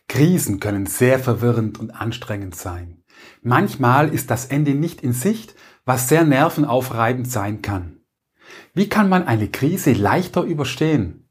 Krisen können sehr verwirrend und anstrengend sein. Manchmal ist das Ende nicht in Sicht, was sehr nervenaufreibend sein kann. Wie kann man eine Krise leichter überstehen?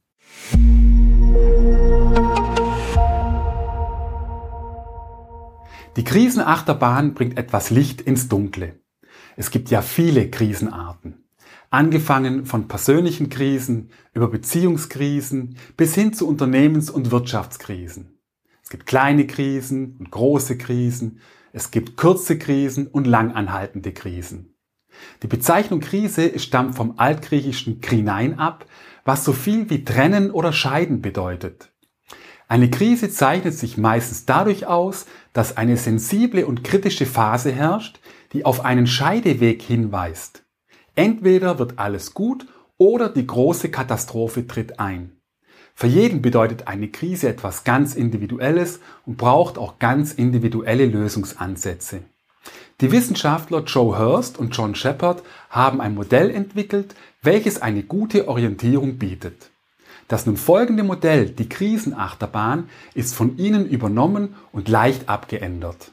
Die Krisenachterbahn bringt etwas Licht ins Dunkle. Es gibt ja viele Krisenarten. Angefangen von persönlichen Krisen über Beziehungskrisen bis hin zu Unternehmens- und Wirtschaftskrisen. Es gibt kleine Krisen und große Krisen. Es gibt kurze Krisen und langanhaltende Krisen. Die Bezeichnung Krise stammt vom altgriechischen krinein ab, was so viel wie trennen oder scheiden bedeutet. Eine Krise zeichnet sich meistens dadurch aus, dass eine sensible und kritische Phase herrscht, die auf einen Scheideweg hinweist. Entweder wird alles gut oder die große Katastrophe tritt ein. Für jeden bedeutet eine Krise etwas ganz Individuelles und braucht auch ganz individuelle Lösungsansätze. Die Wissenschaftler Joe Hurst und John Shepard haben ein Modell entwickelt, welches eine gute Orientierung bietet. Das nun folgende Modell, die Krisenachterbahn, ist von ihnen übernommen und leicht abgeändert.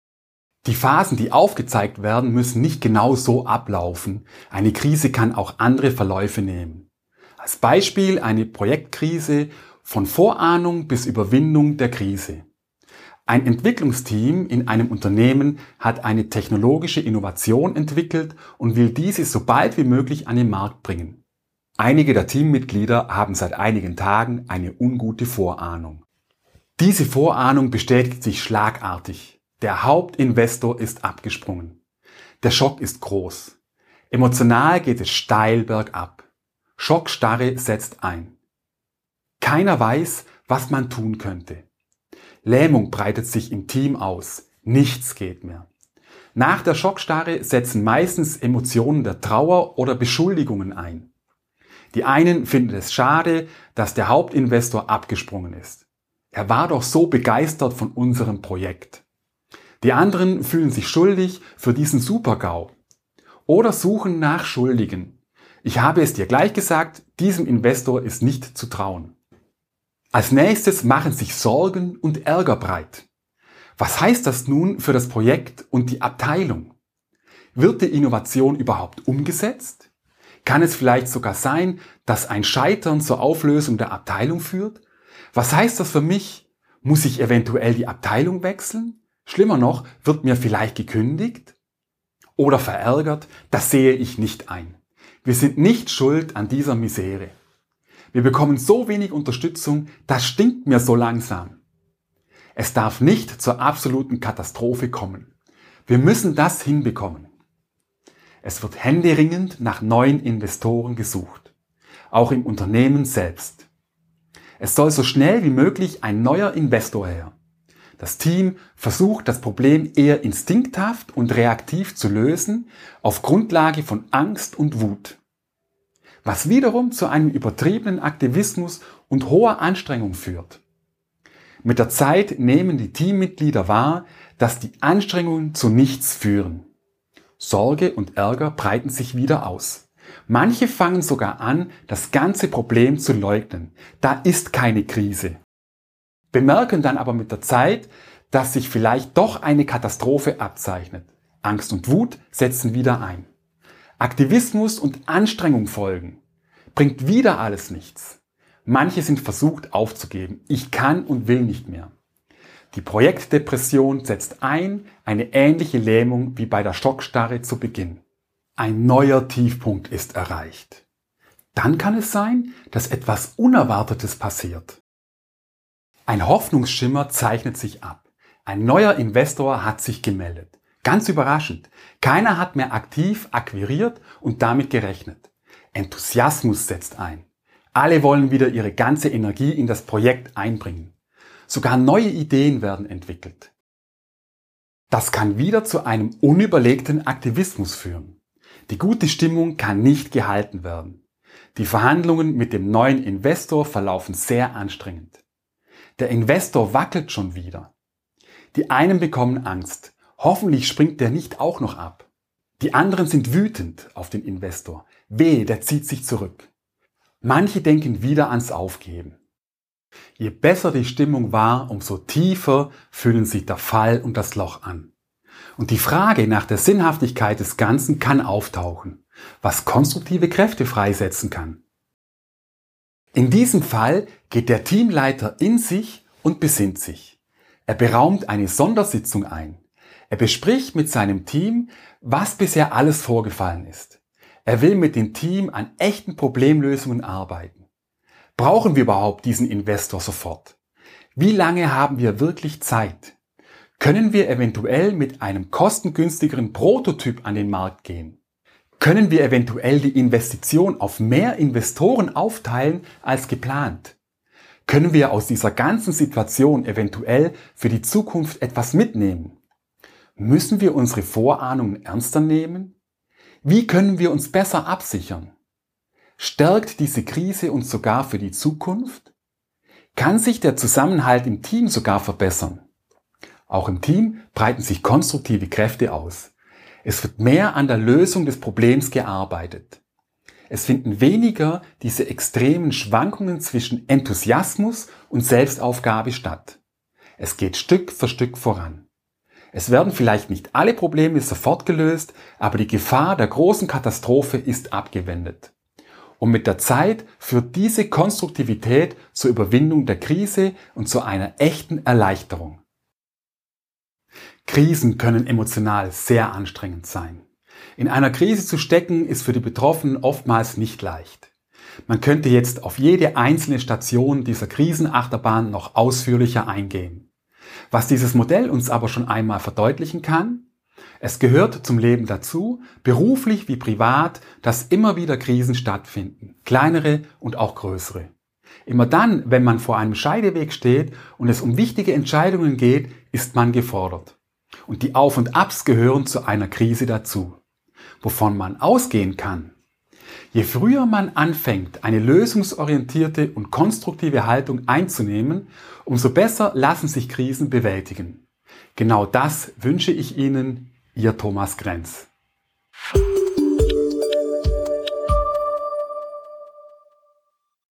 Die Phasen, die aufgezeigt werden, müssen nicht genau so ablaufen. Eine Krise kann auch andere Verläufe nehmen. Als Beispiel eine Projektkrise von Vorahnung bis Überwindung der Krise. Ein Entwicklungsteam in einem Unternehmen hat eine technologische Innovation entwickelt und will diese so bald wie möglich an den Markt bringen. Einige der Teammitglieder haben seit einigen Tagen eine ungute Vorahnung. Diese Vorahnung bestätigt sich schlagartig. Der Hauptinvestor ist abgesprungen. Der Schock ist groß. Emotional geht es steil bergab. Schockstarre setzt ein. Keiner weiß, was man tun könnte. Lähmung breitet sich im Team aus. Nichts geht mehr. Nach der Schockstarre setzen meistens Emotionen der Trauer oder Beschuldigungen ein. Die einen finden es schade, dass der Hauptinvestor abgesprungen ist. Er war doch so begeistert von unserem Projekt. Die anderen fühlen sich schuldig für diesen Super-GAU oder suchen nach Schuldigen. Ich habe es dir gleich gesagt, diesem Investor ist nicht zu trauen. Als nächstes machen sich Sorgen und Ärger breit. Was heißt das nun für das Projekt und die Abteilung? Wird die Innovation überhaupt umgesetzt? Kann es vielleicht sogar sein, dass ein Scheitern zur Auflösung der Abteilung führt? Was heißt das für mich? Muss ich eventuell die Abteilung wechseln? Schlimmer noch, wird mir vielleicht gekündigt? Oder verärgert? Das sehe ich nicht ein. Wir sind nicht schuld an dieser Misere. Wir bekommen so wenig Unterstützung, das stinkt mir so langsam. Es darf nicht zur absoluten Katastrophe kommen. Wir müssen das hinbekommen. Es wird händeringend nach neuen Investoren gesucht, auch im Unternehmen selbst. Es soll so schnell wie möglich ein neuer Investor her. Das Team versucht, das Problem eher instinkthaft und reaktiv zu lösen, auf Grundlage von Angst und Wut. Was wiederum zu einem übertriebenen Aktivismus und hoher Anstrengung führt. Mit der Zeit nehmen die Teammitglieder wahr, dass die Anstrengungen zu nichts führen. Sorge und Ärger breiten sich wieder aus. Manche fangen sogar an, das ganze Problem zu leugnen. Da ist keine Krise. Bemerken dann aber mit der Zeit, dass sich vielleicht doch eine Katastrophe abzeichnet. Angst und Wut setzen wieder ein. Aktivismus und Anstrengung folgen. Bringt wieder alles nichts. Manche sind versucht aufzugeben. Ich kann und will nicht mehr. Die Projektdepression setzt ein, eine ähnliche Lähmung wie bei der Schockstarre zu Beginn. Ein neuer Tiefpunkt ist erreicht. Dann kann es sein, dass etwas Unerwartetes passiert. Ein Hoffnungsschimmer zeichnet sich ab. Ein neuer Investor hat sich gemeldet. Ganz überraschend. Keiner hat mehr aktiv akquiriert und damit gerechnet. Enthusiasmus setzt ein. Alle wollen wieder ihre ganze Energie in das Projekt einbringen. Sogar neue Ideen werden entwickelt. Das kann wieder zu einem unüberlegten Aktivismus führen. Die gute Stimmung kann nicht gehalten werden. Die Verhandlungen mit dem neuen Investor verlaufen sehr anstrengend. Der Investor wackelt schon wieder. Die einen bekommen Angst. Hoffentlich springt der nicht auch noch ab. Die anderen sind wütend auf den Investor. Wehe, der zieht sich zurück. Manche denken wieder ans Aufgeben. Je besser die Stimmung war, umso tiefer fühlen sich der Fall und das Loch an. Und die Frage nach der Sinnhaftigkeit des Ganzen kann auftauchen, was konstruktive Kräfte freisetzen kann. In diesem Fall geht der Teamleiter in sich und besinnt sich. Er beraumt eine Sondersitzung ein. Er bespricht mit seinem Team, was bisher alles vorgefallen ist. Er will mit dem Team an echten Problemlösungen arbeiten. Brauchen wir überhaupt diesen Investor sofort? Wie lange haben wir wirklich Zeit? Können wir eventuell mit einem kostengünstigeren Prototyp an den Markt gehen? Können wir eventuell die Investition auf mehr Investoren aufteilen als geplant? Können wir aus dieser ganzen Situation eventuell für die Zukunft etwas mitnehmen? Müssen wir unsere Vorahnungen ernster nehmen? Wie können wir uns besser absichern? Stärkt diese Krise uns sogar für die Zukunft? Kann sich der Zusammenhalt im Team sogar verbessern? Auch im Team breiten sich konstruktive Kräfte aus. Es wird mehr an der Lösung des Problems gearbeitet. Es finden weniger diese extremen Schwankungen zwischen Enthusiasmus und Selbstaufgabe statt. Es geht Stück für Stück voran. Es werden vielleicht nicht alle Probleme sofort gelöst, aber die Gefahr der großen Katastrophe ist abgewendet. Und mit der Zeit führt diese Konstruktivität zur Überwindung der Krise und zu einer echten Erleichterung. Krisen können emotional sehr anstrengend sein. In einer Krise zu stecken ist für die Betroffenen oftmals nicht leicht. Man könnte jetzt auf jede einzelne Station dieser Krisenachterbahn noch ausführlicher eingehen. Was dieses Modell uns aber schon einmal verdeutlichen kann: Es gehört zum Leben dazu, beruflich wie privat, dass immer wieder Krisen stattfinden, kleinere und auch größere. Immer dann, wenn man vor einem Scheideweg steht und es um wichtige Entscheidungen geht, ist man gefordert. Und die Auf und Abs gehören zu einer Krise dazu. Wovon man ausgehen kann: Je früher man anfängt, eine lösungsorientierte und konstruktive Haltung einzunehmen, umso besser lassen sich Krisen bewältigen. Genau das wünsche ich Ihnen, Ihr Thomas Grenz.